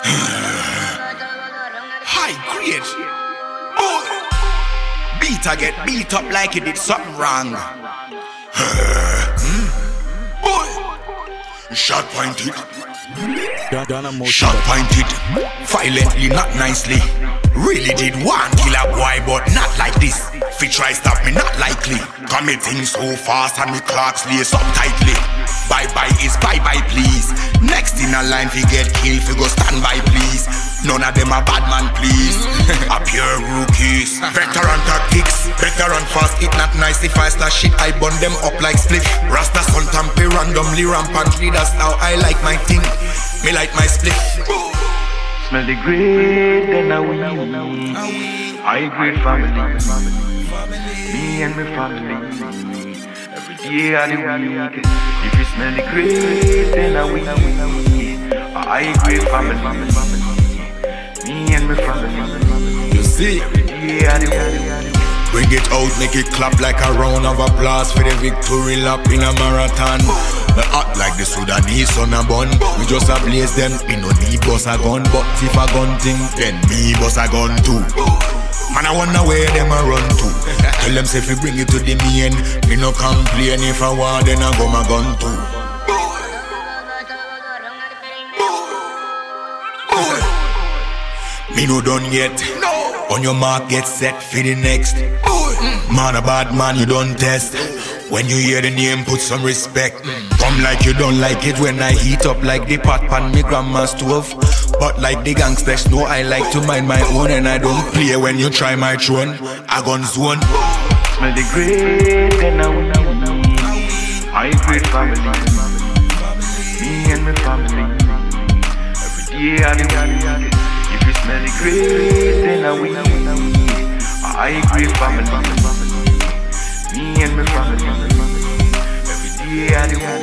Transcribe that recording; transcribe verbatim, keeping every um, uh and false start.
High grade. Boy. Beat I get beat up like you did something wrong. hmm? Boy. Shot pointed. Shot pointed. Violently, not nicely. Really did one kill a boy, but not like this. If you try stop me, not likely. Committing so fast and me clocks lace up tightly. Bye bye is bye bye please. Next in a line fi get killed, fi go stand by please. None of them a bad man please. A pure rookies. Veteran tactics. Veteran fast, it not nice if I start shit. I burn them up like spliff. Rasta son tampe randomly rampantly. That's how I like my thing. Me like my spliff. Smell the great, then I win. I great family. Me and my family. Every day of the week. If you smell the great, then I win. I great family. Me and my family. You see? Every day of the week. Bring it out, make it clap like a round of applause for the victory lap in a marathon. We act like the Sudanese on a bun. We just a blaze them, me no need bust a gun. But if a gun thing, then me bust a gun too. Man, I wonder where them a run to. Tell them say if we bring it to the main, me no complain. If I want, then I go my gun too. Me no done yet. On your mark, get set for the next. Man a bad man, you don't test. When you hear the name, put some respect. Come like you don't like it when I heat up like the pot pan me grandma's stove. But like the gangsters know I like to mind my own. And I don't play when you try my throne. I gun zone. Smell the great and I win. I great family. Me and my family. Every day I do. If you smell the great then I win. I great family. Me and my family. Every day I do.